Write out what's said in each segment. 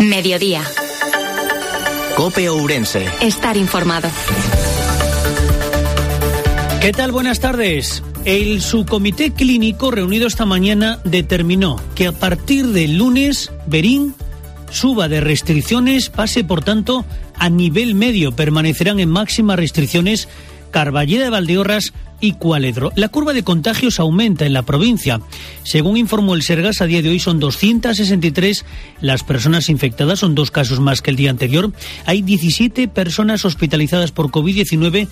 Mediodía. COPE Ourense. Estar informado. ¿Qué tal? Buenas tardes. El subcomité clínico reunido esta mañana determinó que a partir del lunes Verín suba de restricciones, pase por tanto a nivel medio. Permanecerán en máximas restricciones Carballeda de Valdeorras y Cualedro. La curva de contagios aumenta en la provincia. Según informó el Sergas, a día de hoy son 263 las personas infectadas, son 2 casos más que el día anterior. Hay 17 personas hospitalizadas por COVID-19,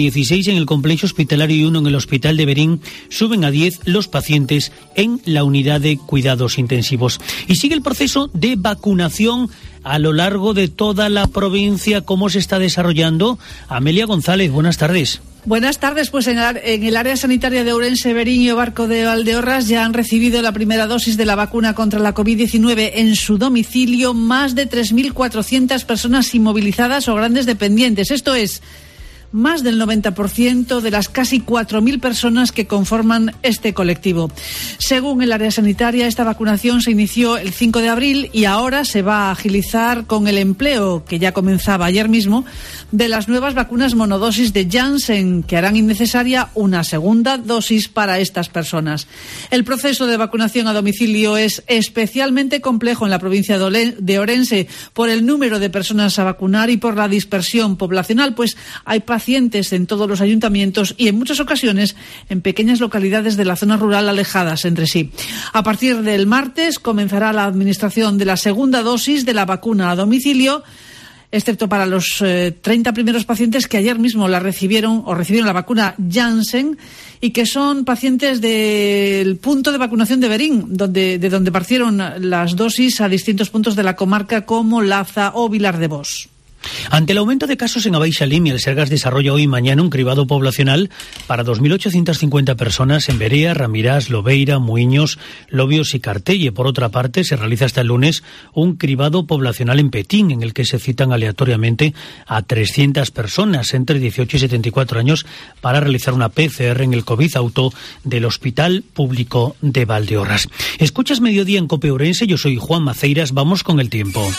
16 en el complejo hospitalario y 1 en el hospital de Verín. Suben a 10 los pacientes en la unidad de cuidados intensivos. Y sigue el proceso de vacunación a lo largo de toda la provincia. ¿Cómo se está desarrollando? Amelia González, buenas tardes. Buenas tardes. Pues en el área sanitaria de Ourense, Verín y Obarco de Valdeorras ya han recibido la primera dosis de la vacuna contra la COVID-19 en su domicilio más de 3.400 personas inmovilizadas o grandes dependientes. Esto es más del 90% de las casi 4.000 personas que conforman este colectivo. Según el área sanitaria, esta vacunación se inició el 5 de abril y ahora se va a agilizar con el empleo, que ya comenzaba ayer mismo, de las nuevas vacunas monodosis de Janssen, que harán innecesaria una segunda dosis para estas personas. El proceso de vacunación a domicilio es especialmente complejo en la provincia de Ourense por el número de personas a vacunar y por la dispersión poblacional, pues hay pacientes en todos los ayuntamientos y en muchas ocasiones en pequeñas localidades de la zona rural alejadas entre sí. A partir del martes comenzará la administración de la segunda dosis de la vacuna a domicilio, excepto para los 30 primeros pacientes que ayer mismo la recibieron la vacuna Janssen y que son pacientes del punto de vacunación de Verín, de donde partieron las dosis a distintos puntos de la comarca como Laza o Vilar de Bos. Ante el aumento de casos en Abaixa Limia, el Sergas desarrolla hoy y mañana un cribado poblacional para 2.850 personas en Berea, Ramirás, Lobeira, Muiños, Lobios y Cartelle. Por otra parte, se realiza hasta el lunes un cribado poblacional en Petín, en el que se citan aleatoriamente a 300 personas entre 18 y 74 años para realizar una PCR en el COVID-auto del Hospital Público de Valdeorras. Escuchas Mediodía en COPE Ourense, yo soy Juan Maceiras, vamos con el tiempo.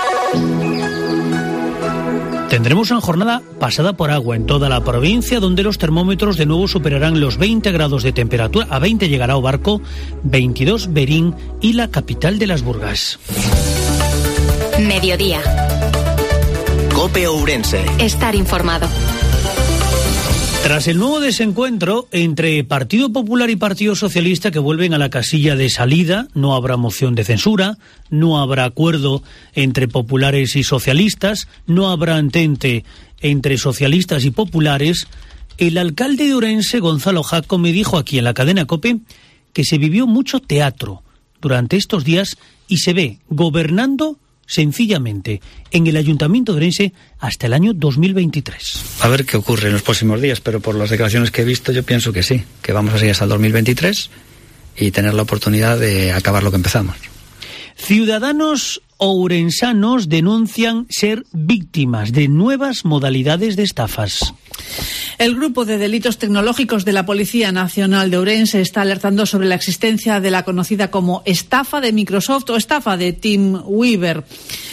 Tendremos una jornada pasada por agua en toda la provincia, donde los termómetros de nuevo superarán los 20 grados de temperatura. A 20 llegará Obarco, 22 Verín y la capital de las Burgas. Mediodía. COPE Ourense. Estar informado. Tras el nuevo desencuentro entre Partido Popular y Partido Socialista, que vuelven a la casilla de salida, no habrá moción de censura, no habrá acuerdo entre populares y socialistas, no habrá entente entre socialistas y populares. El alcalde de Ourense, Gonzalo Jaco, me dijo aquí en la cadena COPE que se vivió mucho teatro durante estos días y se ve gobernando sencillamente en el Ayuntamiento de Ourense hasta el año 2023. A ver qué ocurre en los próximos días, pero por las declaraciones que he visto yo pienso que sí, que vamos a seguir hasta el 2023 y tener la oportunidad de acabar lo que empezamos. Ciudadanos ourensanos denuncian ser víctimas de nuevas modalidades de estafas. El grupo de delitos tecnológicos de la Policía Nacional de Ourense está alertando sobre la existencia de la conocida como estafa de Microsoft o estafa de Teamweaver.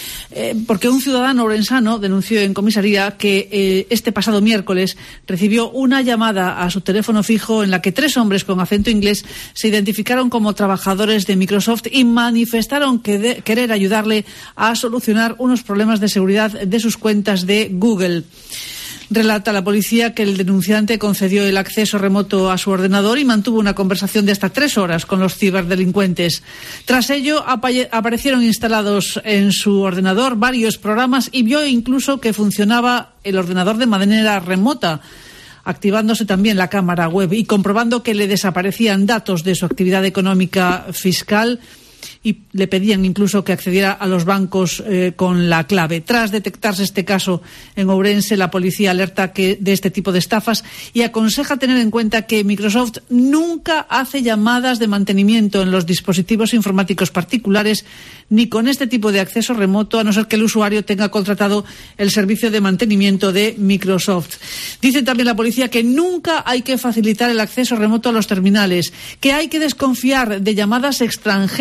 Porque un ciudadano ourensano denunció en comisaría que este pasado miércoles recibió una llamada a su teléfono fijo en la que 3 hombres con acento inglés se identificaron como trabajadores de Microsoft y manifestaron querer ayudarle a solucionar unos problemas de seguridad de sus cuentas de Google. Relata la policía que el denunciante concedió el acceso remoto a su ordenador y mantuvo una conversación de hasta 3 horas con los ciberdelincuentes. Tras ello, aparecieron instalados en su ordenador varios programas y vio incluso que funcionaba el ordenador de manera remota, activándose también la cámara web y comprobando que le desaparecían datos de su actividad económica fiscal y le pedían incluso que accediera a los bancos con la clave. Tras detectarse este caso en Ourense, la policía alerta de este tipo de estafas y aconseja tener en cuenta que Microsoft nunca hace llamadas de mantenimiento en los dispositivos informáticos particulares ni con este tipo de acceso remoto, a no ser que el usuario tenga contratado el servicio de mantenimiento de Microsoft. Dice también la policía que nunca hay que facilitar el acceso remoto a los terminales, que hay que desconfiar de llamadas extranjeras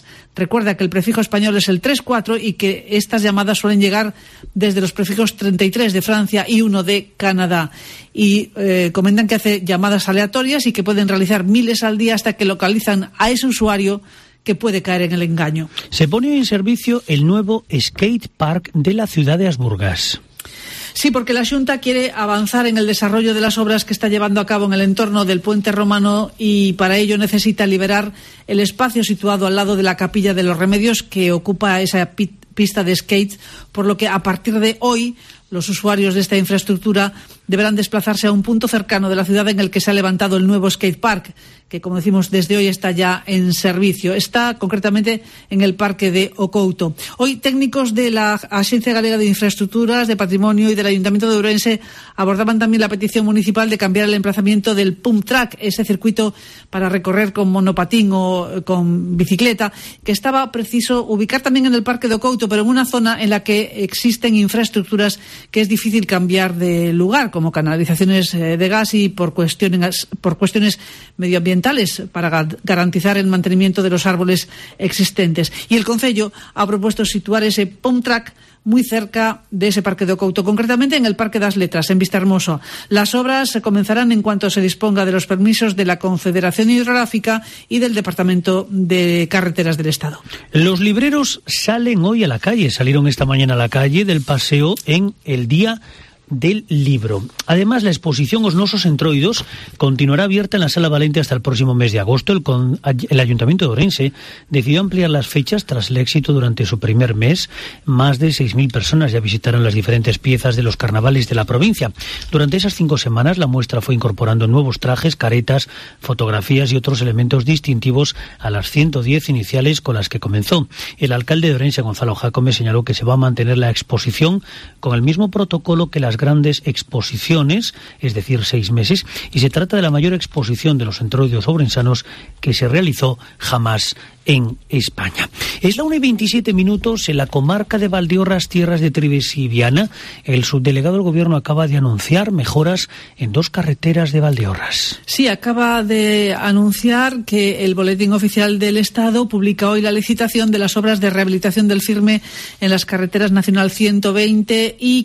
Recuerda que el prefijo español es el 34 y que estas llamadas suelen llegar desde los prefijos 33 de Francia y 1 de Canadá. Y comentan que hace llamadas aleatorias y que pueden realizar miles al día hasta que localizan a ese usuario que puede caer en el engaño. Se pone en servicio el nuevo skate park de la ciudad de Asburgas. Sí, porque la Xunta quiere avanzar en el desarrollo de las obras que está llevando a cabo en el entorno del Puente Romano y para ello necesita liberar el espacio situado al lado de la Capilla de los Remedios que ocupa esa pista de skate, por lo que a partir de hoy los usuarios de esta infraestructura deberán desplazarse a un punto cercano de la ciudad en el que se ha levantado el nuevo skate park, que como decimos desde hoy está ya en servicio. Está concretamente en el parque de Ocouto. Hoy técnicos de la Agencia Galega de Infraestructuras, de Patrimonio y del Ayuntamiento de Ourense abordaban también la petición municipal de cambiar el emplazamiento del pump track, ese circuito para recorrer con monopatín o con bicicleta, que estaba preciso ubicar también en el parque de Ocouto, pero en una zona en la que existen infraestructuras que es difícil cambiar de lugar, como canalizaciones de gas y por cuestiones medioambientales para garantizar el mantenimiento de los árboles existentes. Y el Concello ha propuesto situar ese pump track muy cerca de ese parque de Ocouto, concretamente en el Parque das Letras, en Vistahermoso. Las obras comenzarán en cuanto se disponga de los permisos de la Confederación Hidrográfica y del Departamento de Carreteras del Estado. Los libreros salen hoy a la calle, salieron esta mañana a la calle del paseo en el Día del Libro. Además, la exposición Os Nosos Entroidos continuará abierta en la Sala Valente hasta el próximo mes de agosto. El Ayuntamiento de Ourense decidió ampliar las fechas tras el éxito durante su primer mes. Más de 6.000 personas ya visitaron las diferentes piezas de los carnavales de la provincia. Durante esas 5 semanas, la muestra fue incorporando nuevos trajes, caretas, fotografías y otros elementos distintivos a las 110 iniciales con las que comenzó. El alcalde de Ourense, Gonzalo Jácome, señaló que se va a mantener la exposición con el mismo protocolo que las grandes exposiciones, es decir, 6 meses, y se trata de la mayor exposición de los entroidos ourensanos que se realizó jamás en España. Es la 1:27 en la comarca de Valdeorras, tierras de Trives y Viana. El subdelegado del Gobierno acaba de anunciar mejoras en 2 carreteras de Valdeorras. Sí, acaba de anunciar que el Boletín Oficial del Estado publica hoy la licitación de las obras de rehabilitación del firme en las carreteras Nacional 120 y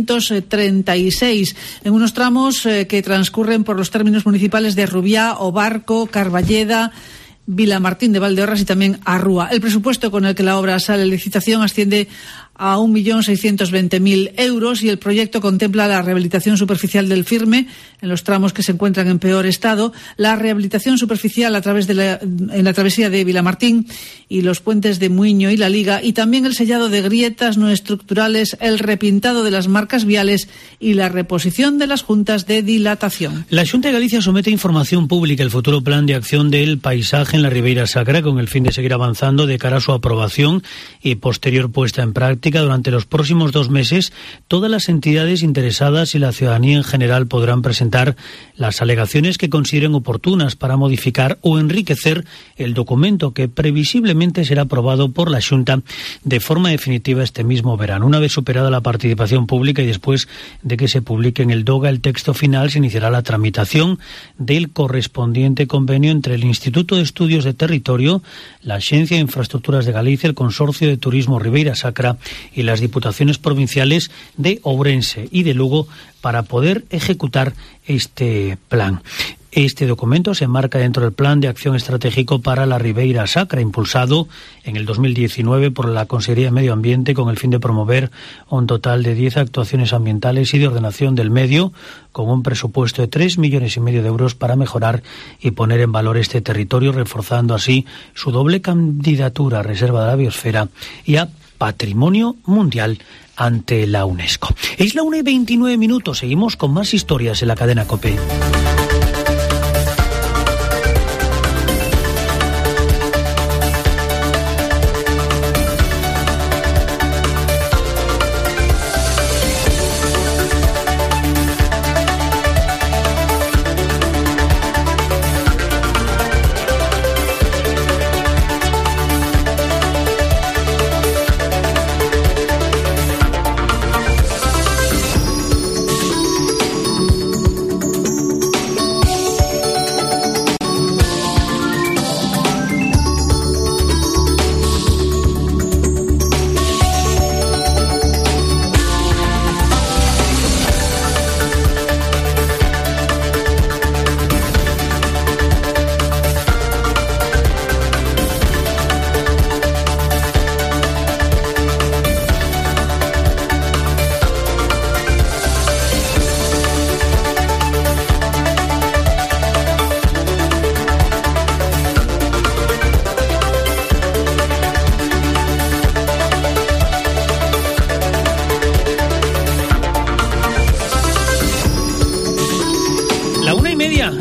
536, en unos tramos que transcurren por los términos municipales de Rubiá, Obarco, Carballeda, Vilamartín de Valdeorras y también Arrúa. El presupuesto con el que la obra sale a licitación asciende a 1.620.000 euros y el proyecto contempla la rehabilitación superficial del firme en los tramos que se encuentran en peor estado, la rehabilitación superficial en la travesía de Vilamartín y los puentes de Muiño y La Liga, y también el sellado de grietas no estructurales, el repintado de las marcas viales y la reposición de las juntas de dilatación. La Xunta de Galicia somete a información pública el futuro plan de acción del paisaje en la Ribeira Sacra con el fin de seguir avanzando de cara a su aprobación y posterior puesta en práctica. Durante los próximos 2 meses, todas las entidades interesadas y la ciudadanía en general podrán presentar las alegaciones que consideren oportunas para modificar o enriquecer el documento que previsiblemente será aprobado por la Xunta de forma definitiva este mismo verano. Una vez superada la participación pública y después de que se publique en el DOGA el texto final, se iniciará la tramitación del correspondiente convenio entre el Instituto de Estudios de Territorio, la Agencia de Infraestructuras de Galicia, el Consorcio de Turismo Ribeira Sacra y las diputaciones provinciales de Ourense y de Lugo para poder ejecutar este plan. Este documento se enmarca dentro del Plan de Acción Estratégico para la Ribeira Sacra, impulsado en el 2019 por la Consejería de Medio Ambiente con el fin de promover un total de 10 actuaciones ambientales y de ordenación del medio, con un presupuesto de 3,5 millones de euros para mejorar y poner en valor este territorio, reforzando así su doble candidatura a Reserva de la Biosfera y a Patrimonio Mundial ante la UNESCO. Es la 1:29, seguimos con más historias en la cadena COPE.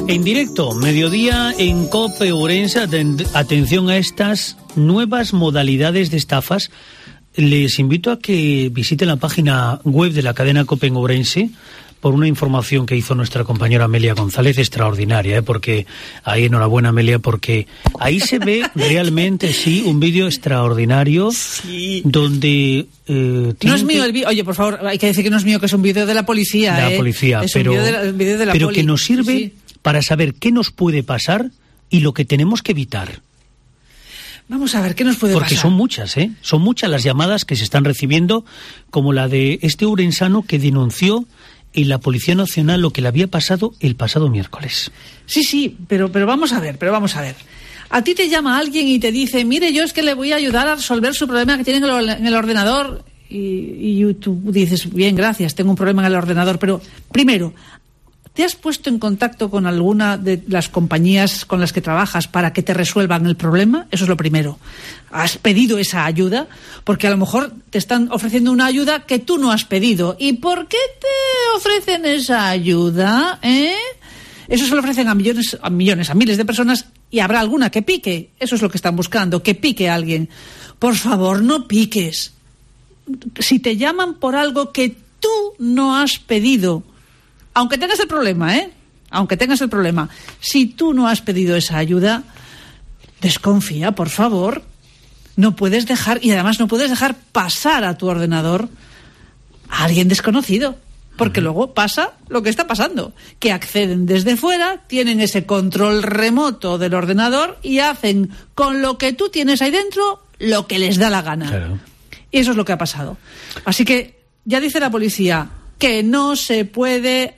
En directo, mediodía en COPE Ourense. Atención a estas nuevas modalidades de estafas. Les invito a que visiten la página web de la cadena COPE en Ourense por una información que hizo nuestra compañera Amelia González, extraordinaria, porque ahí, enhorabuena Amelia, porque ahí se ve realmente, sí, un vídeo extraordinario, sí, donde... no es mío el vídeo, oye, por favor, hay que decir que no es mío, que es un vídeo de la policía. De la policía, es pero, un vídeo de la pero poli, que nos sirve, sí, para saber qué nos puede pasar y lo que tenemos que evitar. Vamos a ver, ¿qué nos puede pasar? Porque son muchas, son muchas las llamadas que se están recibiendo, como la de este ourensano que denunció en la Policía Nacional lo que le había pasado el pasado miércoles. Sí, pero vamos a ver. A ti te llama alguien y te dice, mire, yo es que le voy a ayudar a resolver su problema que tiene en el ordenador, y tú dices, bien, gracias, tengo un problema en el ordenador, pero primero, ¿te has puesto en contacto con alguna de las compañías con las que trabajas para que te resuelvan el problema? Eso es lo primero. ¿Has pedido esa ayuda? Porque a lo mejor te están ofreciendo una ayuda que tú no has pedido. ¿Y por qué te ofrecen esa ayuda? Eso se lo ofrecen a millones, a miles de personas, y habrá alguna que pique. Eso es lo que están buscando, que pique a alguien. Por favor, no piques. Si te llaman por algo que tú no has pedido, aunque tengas el problema, si tú no has pedido esa ayuda, desconfía, por favor. No puedes dejar pasar a tu ordenador a alguien desconocido, porque luego pasa lo que está pasando, que acceden desde fuera, tienen ese control remoto del ordenador y hacen con lo que tú tienes ahí dentro lo que les da la gana. Claro. Y eso es lo que ha pasado. Así que ya dice la policía que no se puede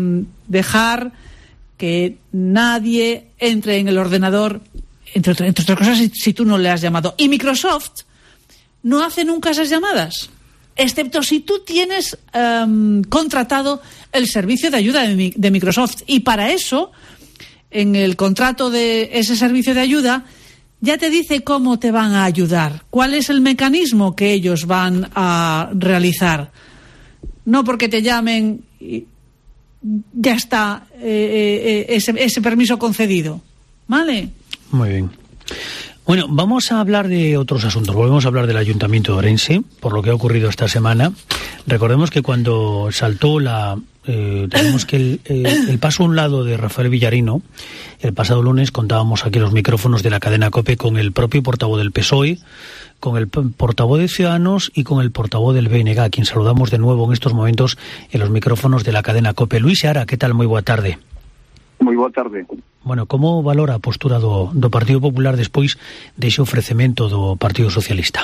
dejar que nadie entre en el ordenador, entre otras cosas, si tú no le has llamado. Y Microsoft no hace nunca esas llamadas, excepto si tú tienes contratado el servicio de ayuda de Microsoft. Y para eso, en el contrato de ese servicio de ayuda, ya te dice cómo te van a ayudar, cuál es el mecanismo que ellos van a realizar. No porque te llamen y ya está ese permiso concedido. ¿Vale? Muy bien. Bueno, vamos a hablar de otros asuntos. Volvemos a hablar del Ayuntamiento de Ourense, por lo que ha ocurrido esta semana. Recordemos que cuando saltó tenemos que el paso a un lado de Rafael Villarino, el pasado lunes contábamos aquí los micrófonos de la cadena COPE con el propio portavoz del PSOE, con el portavoz de Ciudadanos y con el portavoz del BNG, a quien saludamos de nuevo en estos momentos en los micrófonos de la cadena COPE. Luis Seara, ¿qué tal? Moi boa tarde. Moi boa tarde. Bueno, como valora a postura do Partido Popular despois dese ofrecemento do Partido Socialista?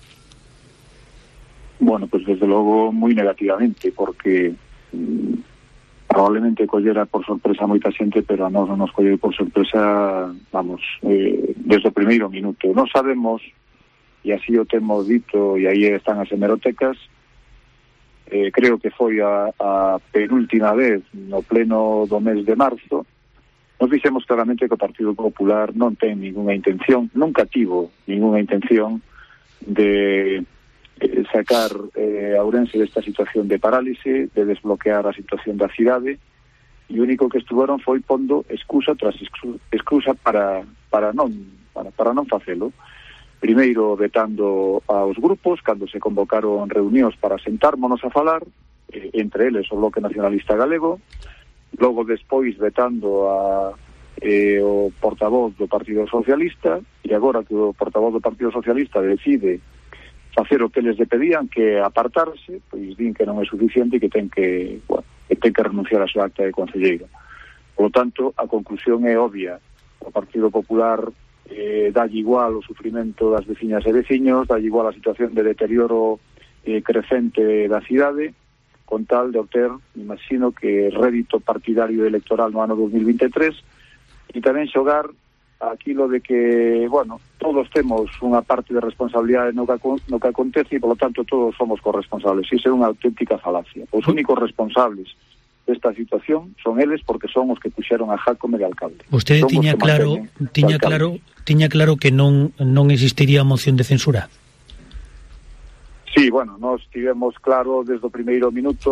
Bueno, pues desde logo moi negativamente, porque probablemente collera por sorpresa moita xente, pero a nós non nos colleu por sorpresa, desde o primeiro minuto. Non sabemos, e así o temos dito, e aí están as hemerotecas, creo que foi a penúltima vez no pleno do mes de marzo, nos dixemos claramente que o Partido Popular non ten ninguna intención, nunca tivo ninguna intención de sacar a Ourense desta situación de parálise, de desbloquear a situación da cidade, e o único que estuveron foi pondo excusa tras excusa para non facelo. Primeiro vetando aos grupos cando se convocaron reunións para sentármonos a falar, entre eles o Bloque Nacionalista Galego, logo despois vetando o portavoz do Partido Socialista, e agora que o portavoz do Partido Socialista decide facer o que les pedían, que apartarse, pois din que non é suficiente e que ten que renunciar a súa acta de concelleiro. Por lo tanto, a conclusión é obvia. O Partido Popular dalle igual o sufrimento das veciñas e veciños, dalle igual a situación de deterioro crecente da cidade, con tal de obter, imagino que rédito partidario electoral no ano 2023, e tamén xogar aquilo de que, todos temos unha parte de responsabilidade no que acontece e, polo tanto, todos somos corresponsables. Iso é unha auténtica falacia. Os únicos responsables desta situación son eles, porque son os que puxeron a Jácome de alcalde. Vostede tiña claro que non existiría moción de censura? Sí, nós tivemos claro desde o primeiro minuto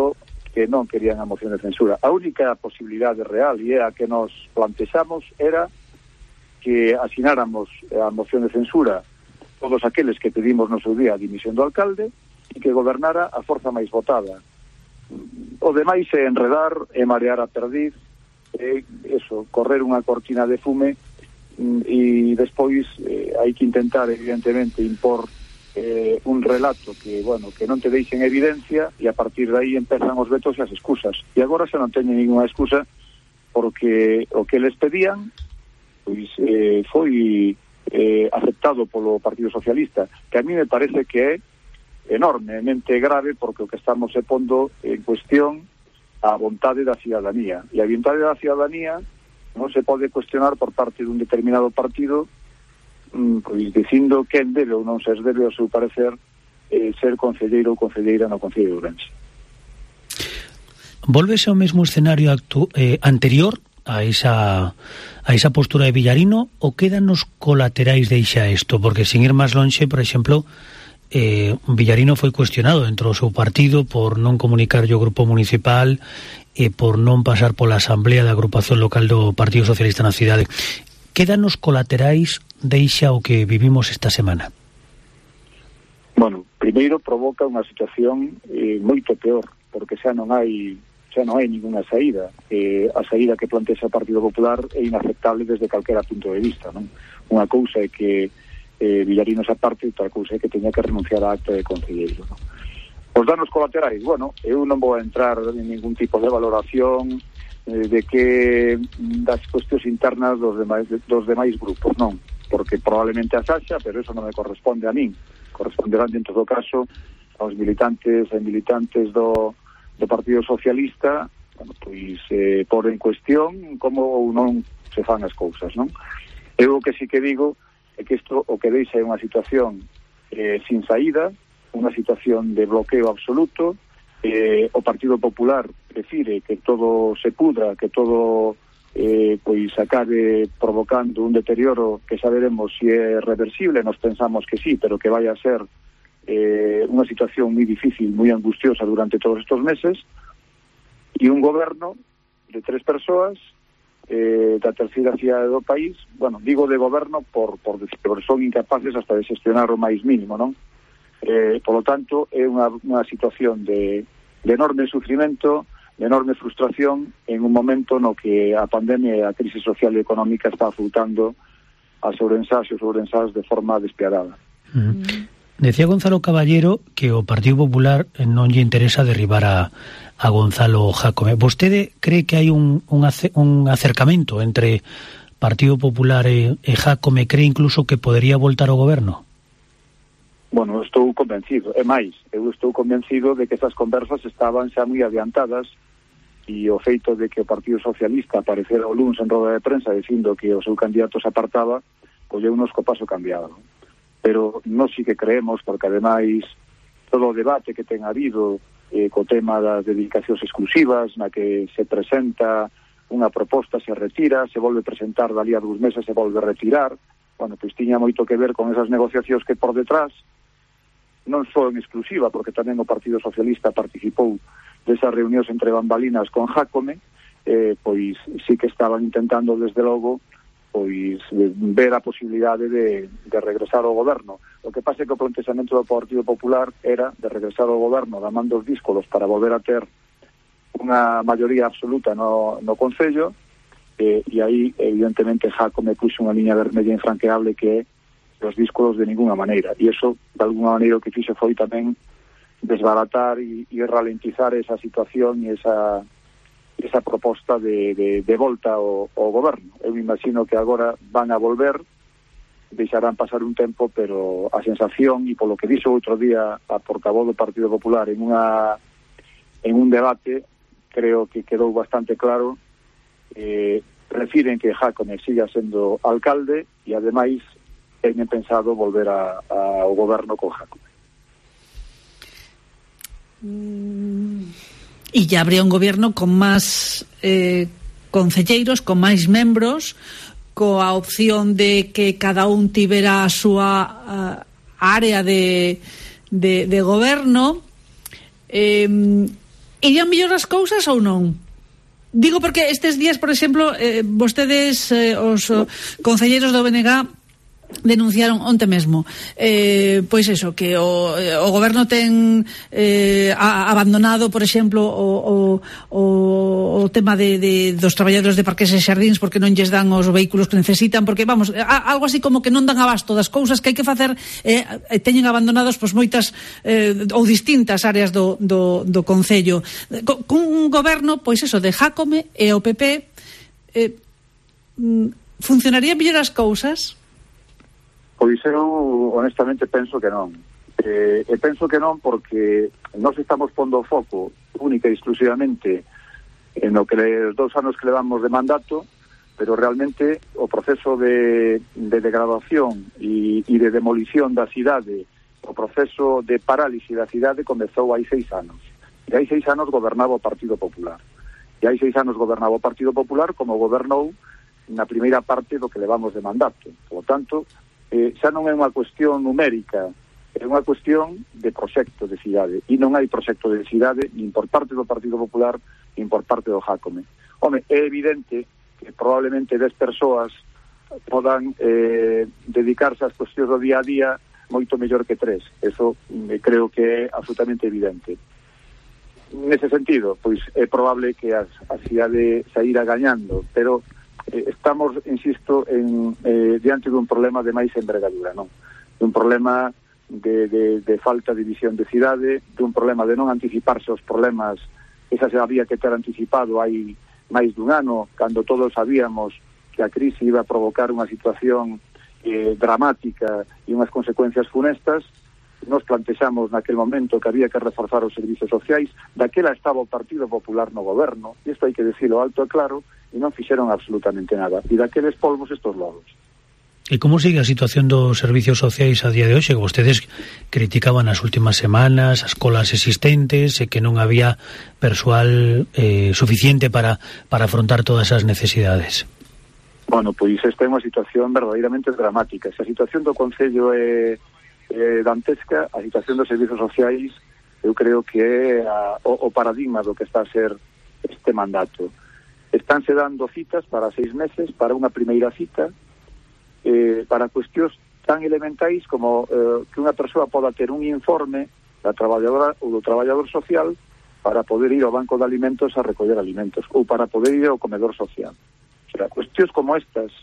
que non querían a moción de censura. A única posibilidade real e a que nos plantexamos era que asináramos a moción de censura todos aqueles que pedimos no seu día a dimisión do alcalde e que gobernara a forza máis votada. O demais é enredar e marear a perdiz, correr unha cortina de fume, e despois hai que intentar evidentemente impor un relato que non te deixe en evidencia, e a partir de aí empezan os vetos e as excusas, e agora xa non teñen ninguna excusa porque o que les pedían pois foi aceptado polo Partido Socialista, que a mí me parece que é enormemente grave, porque o que estamos pondo en cuestión a vontade da ciudadanía, e a vontade da ciudadanía non se pode cuestionar por parte dun determinado partido pois dicindo quen debe ou non se debe, ao seu parecer, ser concelleiro ou concelleira no Concello de Ourense. Volvese ao mesmo escenario anterior a esa postura de Villarino, ou quedan os colaterais deixa isto? Porque sin ir máis lonxe, por exemplo, Villarino foi cuestionado dentro do seu partido por non comunicar o grupo municipal e por non pasar pola asamblea da agrupación local do Partido Socialista na cidade. Quedan os colaterais deixa o que vivimos esta semana? Bueno, primeiro provoca unha situación moito peor, porque xa non hai ninguna saída. A saída que plantexa o Partido Popular é inaceptable desde calquera punto de vista, non? Unha cousa é que Villarino esa parte, outra cousa é que teña que renunciar a acta de concelleiro, non? Os danos colaterais, bueno, eu non vou entrar en ningún tipo de valoración de que das cuestións internas dos demais grupos, non, porque probablemente a Saxa, pero eso non me corresponde a min, corresponderán en todo caso aos militantes e militantes do Partido Socialista, bueno, pois por en cuestión como ou non se fan as cousas, non? Eu o que sí que digo é que isto o que deixa é unha situación sin saída, unha situación de bloqueo absoluto. O Partido Popular prefire que todo se pudra, que todo pois acabe provocando un deterioro que xa veremos se é reversible. Nos pensamos que sí, pero que vai a ser unha situación moi difícil, moi angustiosa durante todos estos meses, e un goberno de 3 persoas da terceira cidade do país. Bueno, digo de goberno por decir, porque son incapaces hasta de xestionar o máis mínimo, non? Por lo tanto, é unha situación de enorme sufrimento, de enorme frustración, en un momento no que a pandemia e a crise social e económica está afrontando as ourensás e os ourensás de forma despiadada. Decía Gonzalo Caballero que o Partido Popular non lle interesa derribar a Gonzalo Jácome. Vostede cree que hai un acercamento entre Partido Popular e Jácome? Cree incluso que podería voltar ao goberno? Bueno, estou convencido, é máis, eu estou convencido de que esas conversas estaban xa moi adiantadas, e o feito de que o Partido Socialista aparecera o luns en roda de prensa dicindo que o seu candidato se apartaba, colleunos co paso cambiado. Pero non si que creemos, porque ademais todo o debate que ten habido co tema das dedicacións exclusivas, na que se presenta unha proposta, se retira, se volve presentar dali a 2 meses, se volve retirar. Bueno, pois tiña moito que ver con esas negociacións que por detrás, non só en exclusiva, porque tamén o Partido Socialista participou desas reunións entre bambalinas con Jácome, pois sí que estaban intentando desde logo pois ver a posibilidade de regresar ao goberno. O que pasa é que o plantexamento do Partido Popular era de regresar ao goberno da man dos díscolos para volver a ter unha maioría absoluta no Concello, e aí evidentemente Jácome puxo unha liña vermella infranqueable que é os díscolos de ninguna maneira, e iso de alguna maneira o que fixo foi tamén desbaratar e ralentizar esa situación e esa proposta de volta ao goberno. Eu imagino que agora van a volver, deixarán pasar un tempo, pero a sensación, e polo que dixo outro día a portavoz do Partido Popular en un debate, creo que quedou bastante claro, prefiren que Jácome siga sendo alcalde e ademais teñen pensado volver ao goberno con Jácome. E ya habría un goberno con máis concelleiros, con máis membros, coa opción de que cada un tivera a súa área de goberno. Irían mellor as cousas ou non? Digo porque estes días, por exemplo, vostedes, os concelleiros do BNG, denunciaron onte mesmo pois eso, que o goberno ten abandonado, por exemplo, o tema dos traballadores de parques e xardíns, porque non lles dan os vehículos que necesitan, porque vamos, algo así como que non dan abasto das cousas que hai que facer, teñen abandonados pois moitas ou distintas áreas do concello, cun goberno pois eso, de Jácome e o PP. Funcionarían mellor as cousas? Pois eu honestamente penso que non. E penso que non porque nós estamos pondo o foco única e exclusivamente en o que os 2 anos que levamos de mandato, pero realmente o proceso de degradación e de demolición da cidade, o proceso de parálisis da cidade comezou hai 6 anos. E hai 6 anos gobernaba o Partido Popular. E hai 6 anos gobernaba o Partido Popular como gobernou na primeira parte do que levamos de mandato. Por lo tanto, xa non é unha cuestión numérica, é unha cuestión de proxecto de cidade, e non hai proxecto de cidade nin por parte do Partido Popular nin por parte do Jácome. Home, é evidente que probablemente 10 persoas podan dedicarse ás cuestións do día a día moito mellor que 3. Eso creo que é absolutamente evidente. Nese sentido, pois é probable que a cidade saíra gañando, pero estamos, insisto, diante dun problema de máis envergadura, non? Dun problema de falta de visión de cidade, dun problema de non anticiparse os problemas. Esa se había que ter anticipado hai máis dun ano, cando todos sabíamos que a crise iba a provocar unha situación dramática e unhas consecuencias funestas. Nos plantexamos naquel momento que había que reforzar os servizos sociais. Daquela estaba o Partido Popular no goberno, e isto hai que decirlo alto e claro, e non fixeron absolutamente nada. E daqueles polvos estos lodos. E como sigue a situación dos servicios sociais a día de hoxe? Que vostedes criticaban as últimas semanas as colas existentes e que non había persoal suficiente para afrontar todas as necesidades. Bueno, pois esta é unha situación verdadeiramente dramática. Se a situación do Concello é dantesca, a situación dos servizos sociais eu creo que é o paradigma do que está a ser este mandato. Estánse dando citas para 6 meses, para unha primeira cita, para cuestións tan elementais como que unha persoa poda ter un informe da traballadora ou do traballador social para poder ir ao banco de alimentos a recoller alimentos, ou para poder ir ao comedor social. O sea, cuestións como estas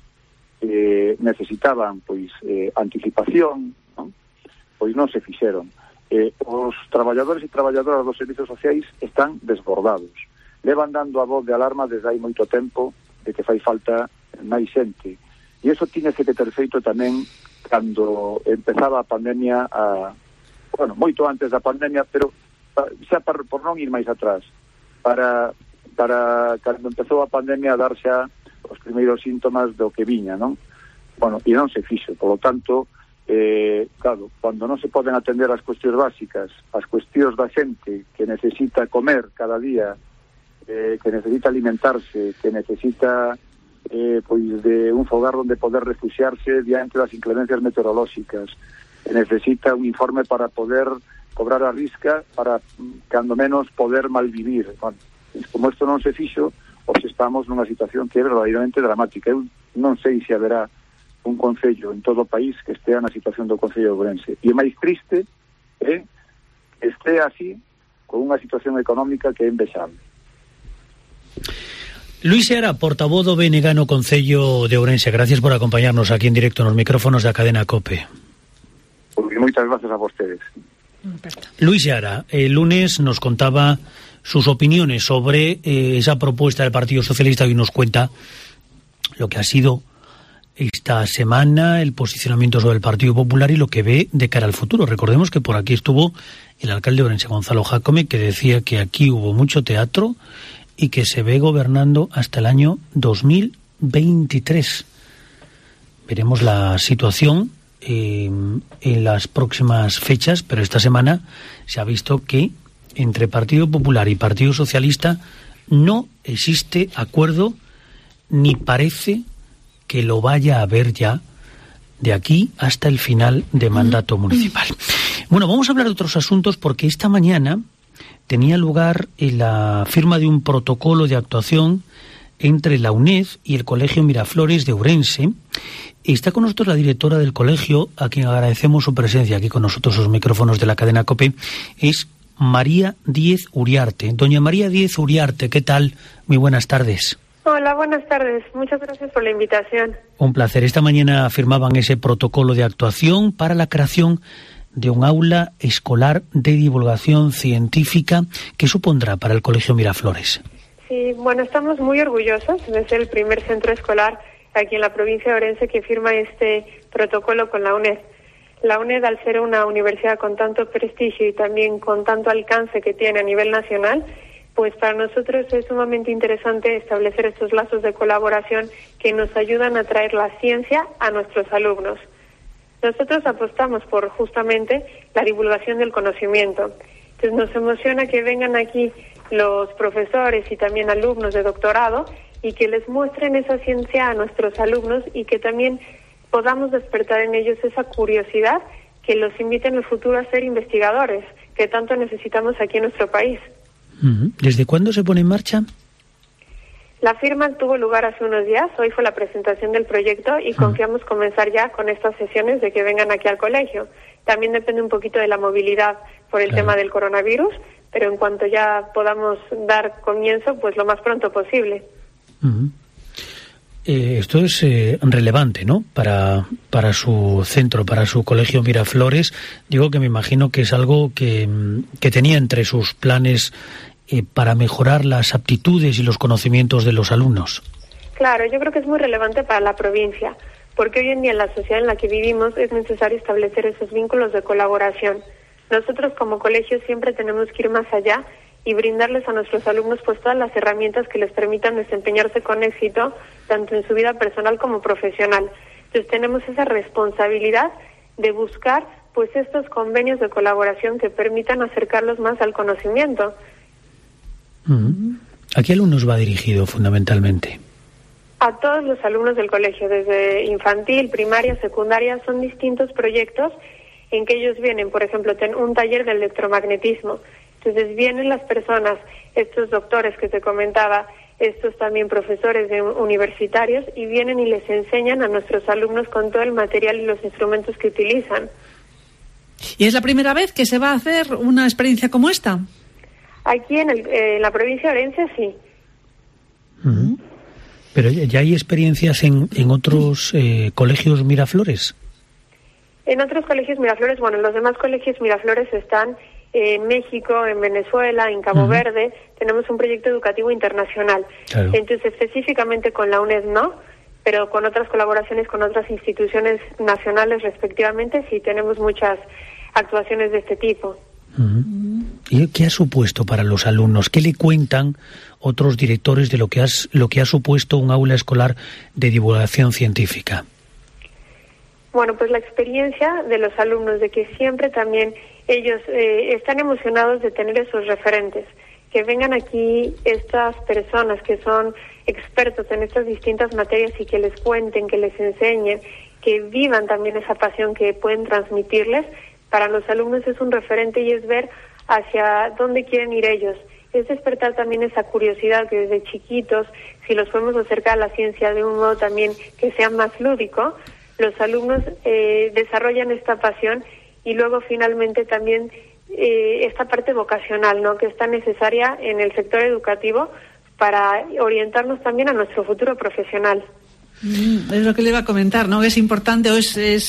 necesitaban pois anticipación, non? Pois non se fixeron. Os traballadores e traballadoras dos servizos sociais están desbordados. Levan dando a voz de alarma desde hai moito tempo de que fai falta máis xente. E iso tiñese que ter feito tamén cando empezaba a pandemia, moito antes da pandemia, pero xa por non ir máis atrás, para cando empezou a pandemia a dar xa os primeiros síntomas do que viña, non? Bueno, e non se fixo, polo tanto, claro, cando non se poden atender as cuestións básicas, as cuestións da xente que necesita comer cada día, que necesita alimentarse, que necesita pois de un fogar onde poder refugiarse diante das inclemencias meteorolóxicas, que necesita un informe para poder cobrar a risca, para cando menos poder malvivir. Bueno, como isto non se fixo, hoxe estamos nunha situación que é verdadeiramente dramática. Eu non sei se haberá un concello en todo o país que estea na situación do Concello de Ourense. E o máis triste é que estea así con unha situación económica que é envexable. Luis Seara, portavoz do BNG no Concello de Ourense, gracias por acompañarnos aquí en directo nos micrófonos da cadena COPE. Moitas gracias a vostedes. Luis Seara, el lunes nos contaba sus opiniones sobre esa propuesta del Partido Socialista y nos cuenta lo que ha sido esta semana, el posicionamiento sobre el Partido Popular y lo que ve de cara al futuro. Recordemos que por aquí estuvo el alcalde de Ourense, Gonzalo Jácome, que decía que aquí hubo mucho teatro y que se ve gobernando hasta el año 2023. Veremos la situación en las próximas fechas, pero esta semana se ha visto que entre Partido Popular y Partido Socialista no existe acuerdo, ni parece que lo vaya a haber ya de aquí hasta el final de mandato municipal. Bueno, vamos a hablar de otros asuntos porque esta mañana tenía lugar la firma de un protocolo de actuación entre la UNED y el Colegio Miraflores de Ourense. Está con nosotros la directora del colegio, a quien agradecemos su presencia aquí con nosotros, los micrófonos de la cadena COPE, es María Díez Uriarte. Doña María Díez Uriarte, ¿qué tal? Muy buenas tardes. Hola, buenas tardes. Muchas gracias por la invitación. Un placer. Esta mañana firmaban ese protocolo de actuación para la creación de un aula escolar de divulgación científica que supondrá para el Colegio Miraflores. Sí, bueno, estamos muy orgullosos de ser el primer centro escolar aquí en la provincia de Ourense que firma este protocolo con la UNED. La UNED, al ser una universidad con tanto prestigio y también con tanto alcance que tiene a nivel nacional, pues para nosotros es sumamente interesante establecer estos lazos de colaboración que nos ayudan a traer la ciencia a nuestros alumnos. Nosotros apostamos por justamente la divulgación del conocimiento. Entonces nos emociona que vengan aquí los profesores y también alumnos de doctorado y que les muestren esa ciencia a nuestros alumnos y que también podamos despertar en ellos esa curiosidad que los invite en el futuro a ser investigadores, que tanto necesitamos aquí en nuestro país. ¿Desde cuándo se pone en marcha? La firma tuvo lugar hace unos días, hoy fue la presentación del proyecto y confiamos comenzar ya con estas sesiones de que vengan aquí al colegio. También depende un poquito de la movilidad por el tema del coronavirus, pero en cuanto ya podamos dar comienzo, pues lo más pronto posible. Esto es relevante, ¿no? Para su centro, para su Colegio Miraflores. Digo que me imagino que es algo que tenía entre sus planes para mejorar las aptitudes y los conocimientos de los alumnos. Claro, yo creo que es muy relevante para la provincia, porque hoy en día en la sociedad en la que vivimos es necesario establecer esos vínculos de colaboración. Nosotros como colegio siempre tenemos que ir más allá y brindarles a nuestros alumnos pues todas las herramientas que les permitan desempeñarse con éxito, tanto en su vida personal como profesional. Entonces tenemos esa responsabilidad de buscar pues estos convenios de colaboración que permitan acercarlos más al conocimiento. ¿A qué alumnos va dirigido fundamentalmente? A todos los alumnos del colegio, desde infantil, primaria, secundaria, son distintos proyectos en que ellos vienen, por ejemplo, un taller de electromagnetismo. Entonces vienen las personas, estos doctores que te comentaba, estos también profesores universitarios, y vienen y les enseñan a nuestros alumnos con todo el material y los instrumentos que utilizan. ¿Y es la primera vez que se va a hacer una experiencia como esta? Aquí en la provincia de Ourense, sí. ¿Pero ya hay experiencias en otros colegios Miraflores? En otros colegios Miraflores, bueno, los demás colegios Miraflores están en México, en Venezuela, en Cabo Verde. Tenemos un proyecto educativo internacional. Claro. Entonces, específicamente con la UNED no, pero con otras colaboraciones con otras instituciones nacionales respectivamente, sí tenemos muchas actuaciones de este tipo. ¿Y qué ha supuesto para los alumnos? ¿Qué le cuentan otros directores de lo que ha supuesto un aula escolar de divulgación científica? Bueno, pues la experiencia de los alumnos, de que siempre también ellos están emocionados de tener esos referentes, que vengan aquí estas personas que son expertos en estas distintas materias y que les cuenten, que les enseñen, que vivan también esa pasión que pueden transmitirles. Para los alumnos es un referente y es ver hacia dónde quieren ir ellos. Es despertar también esa curiosidad que desde chiquitos, si los podemos acercar a la ciencia de un modo también que sea más lúdico, los alumnos desarrollan esta pasión y luego finalmente también esta parte vocacional, ¿no?, que es tan necesaria en el sector educativo para orientarnos también a nuestro futuro profesional. Es lo que le iba a comentar, ¿no? Es importante, o sí,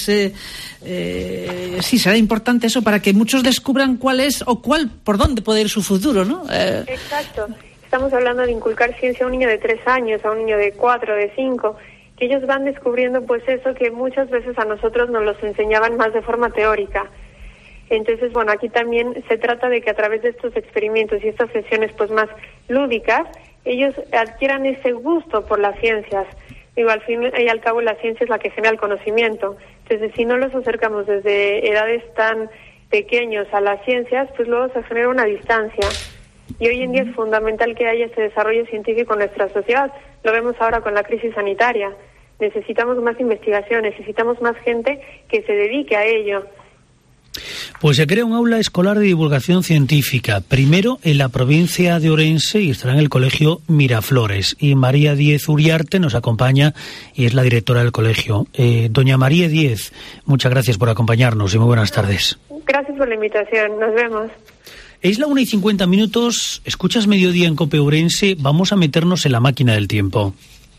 será importante eso para que muchos descubran por dónde puede ir su futuro, ¿no? Exacto. Estamos hablando de inculcar ciencia a un niño de 3 años, a un niño de 4, de 5, que ellos van descubriendo pues eso que muchas veces a nosotros nos los enseñaban más de forma teórica. Entonces, bueno, aquí también se trata de que a través de estos experimentos y estas sesiones pues más lúdicas, ellos adquieran ese gusto por las ciencias. Digo, al fin y al cabo la ciencia es la que genera el conocimiento. Entonces, si no los acercamos desde edades tan pequeños a las ciencias, pues luego se genera una distancia. Y hoy en día es fundamental que haya ese desarrollo científico en nuestra sociedad. Lo vemos ahora con la crisis sanitaria. Necesitamos más investigación, necesitamos más gente que se dedique a ello. Pues se crea un aula escolar de divulgación científica, primero en la provincia de Ourense, y estará en el colegio Miraflores. Y María Díez Uriarte nos acompaña y es la directora del colegio. Doña María Díez, muchas gracias por acompañarnos y muy buenas tardes. Gracias por la invitación, nos vemos. Es la 1:50, escuchas Mediodía en COPE Ourense, vamos a meternos en la máquina del tiempo.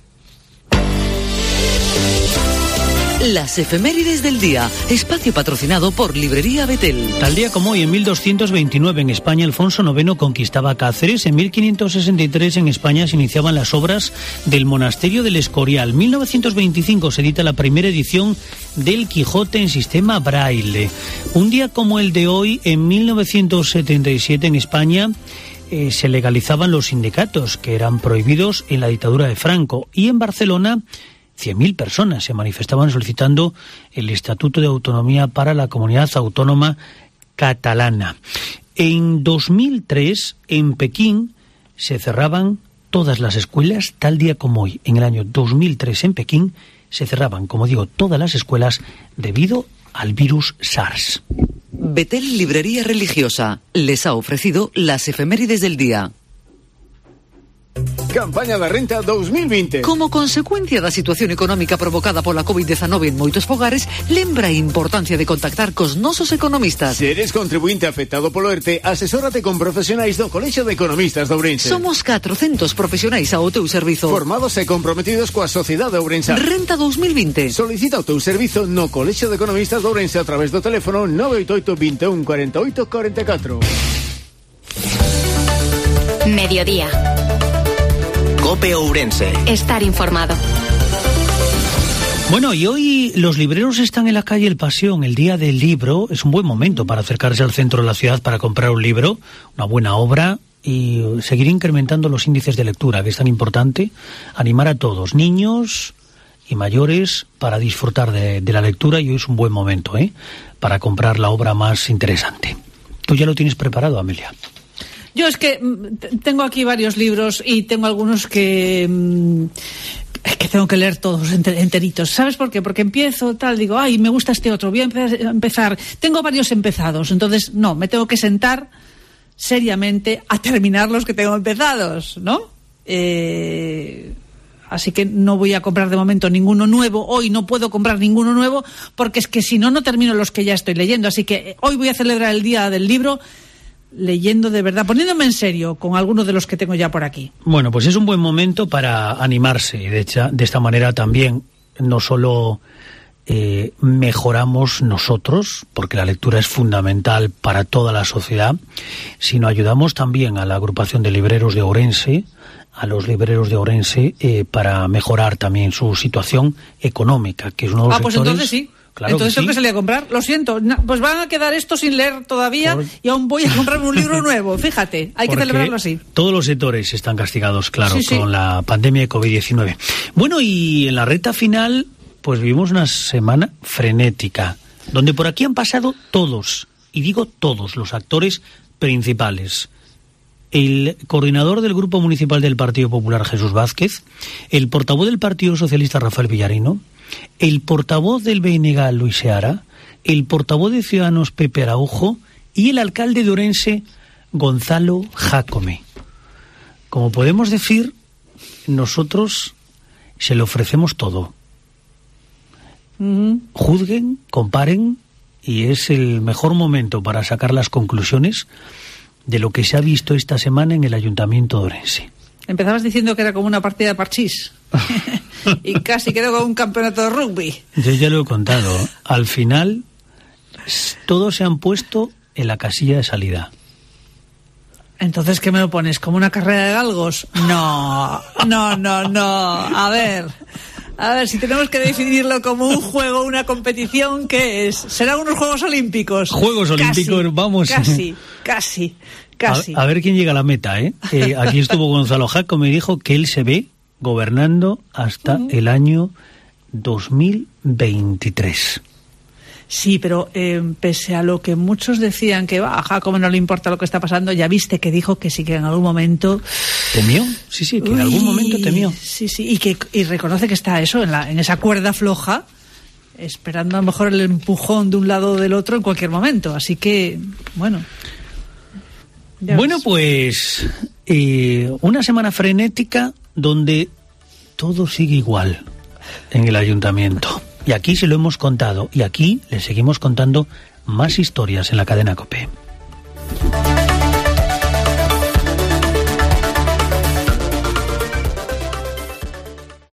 Las efemérides del día, espacio patrocinado por Librería Betel. Tal día como hoy, en 1229 en España, Alfonso IX conquistaba Cáceres. En 1563 en España se iniciaban las obras del monasterio del Escorial. 1925 se edita la primera edición del Quijote en sistema Braille. Un día como el de hoy, en 1977 en España, se legalizaban los sindicatos, que eran prohibidos en la dictadura de Franco. Y en Barcelona, 100.000 personas se manifestaban solicitando el Estatuto de Autonomía para la Comunidad Autónoma Catalana. En 2003, en Pekín, se cerraban todas las escuelas, tal día como hoy. En el año 2003, en Pekín, se cerraban, como digo, todas las escuelas debido al virus SARS. Betel Librería Religiosa les ha ofrecido las efemérides del día. Campaña da renta 2020. Como consecuencia da situación económica provocada pola COVID-19 en moitos fogares, lembra a importancia de contactar cos nosos economistas. Se eres contribuinte afectado polo ERTE, asesórate con profesionais do Colexio de Economistas de Ourense. Somos 400 profesionais ao teu servizo. Formados e comprometidos coa sociedade ourensana. Renta 2020. Solicita o teu servizo no Colexio de Economistas de Ourense a través do teléfono 988 21 48 44. Mediodía. COPE Ourense. Estar informado. Bueno, y hoy los libreros están en la calle El Pasión, el Día del Libro. Es un buen momento para acercarse al centro de la ciudad para comprar un libro, una buena obra, y seguir incrementando los índices de lectura, que es tan importante. Animar a todos, niños y mayores, para disfrutar de la lectura, y hoy es un buen momento, para comprar la obra más interesante. ¿Tú ya lo tienes preparado, Amelia? Yo es que tengo aquí varios libros y tengo algunos que tengo que leer todos enteritos. ¿Sabes por qué? Porque empiezo digo, ay, me gusta este otro, voy a empezar. Tengo varios empezados, entonces no, me tengo que sentar seriamente a terminar los que tengo empezados, ¿no? Así que no voy a comprar de momento ninguno nuevo. Hoy no puedo comprar ninguno nuevo porque es que si no, no termino los que ya estoy leyendo. Así que hoy voy a celebrar el Día del Libro leyendo de verdad, poniéndome en serio con algunos de los que tengo ya por aquí. Bueno, pues es un buen momento para animarse. De esta manera también no solo mejoramos nosotros, porque la lectura es fundamental para toda la sociedad, sino ayudamos también a la agrupación de libreros de Ourense, a los libreros de Ourense, para mejorar también su situación económica, que es uno de los sectores... Pues entonces sí. Claro. Entonces tengo que salir a comprar. Lo siento, pues van a quedar estos sin leer todavía y aún voy a comprarme un libro nuevo. Fíjate, hay que celebrarlo así. Todos los sectores están castigados, claro, sí. con la pandemia de COVID-19. Bueno, y en la recta final, pues vivimos una semana frenética, donde por aquí han pasado todos, y digo todos, los actores principales. El coordinador del Grupo Municipal del Partido Popular, Jesús Vázquez, el portavoz del Partido Socialista, Rafael Villarino, el portavoz del BNG, Luis Seara, el portavoz de Ciudadanos, Pepe Araujo, y el alcalde de Ourense, Gonzalo Jácome. Como podemos decir, nosotros se le ofrecemos todo. Juzguen, comparen, y es el mejor momento para sacar las conclusiones de lo que se ha visto esta semana en el Ayuntamiento de Ourense. Empezabas diciendo que era como una partida de parchís y casi quedó con un campeonato de rugby. Yo ya lo he contado. Al final, todos se han puesto en la casilla de salida. Entonces, ¿qué me lo pones? ¿Como una carrera de galgos? No. A ver, si tenemos que definirlo como un juego, una competición, ¿qué es? ¿Serán unos Juegos Olímpicos? Juegos Olímpicos, vamos. Casi. A ver quién llega a la meta, Aquí estuvo Gonzalo Jácome y dijo que él se ve gobernando hasta el año 2023. Sí, pero pese a lo que muchos decían que a Jácome no le importa lo que está pasando, ya viste que dijo que sí, que en algún momento... ¿Temió? Sí, que en algún momento temió. Sí, y reconoce que está eso, en esa cuerda floja, esperando a lo mejor el empujón de un lado o del otro en cualquier momento. Así que, bueno. Bueno, pues una semana frenética donde todo sigue igual en el ayuntamiento. Y aquí se lo hemos contado, y aquí le seguimos contando más historias en la cadena COPE.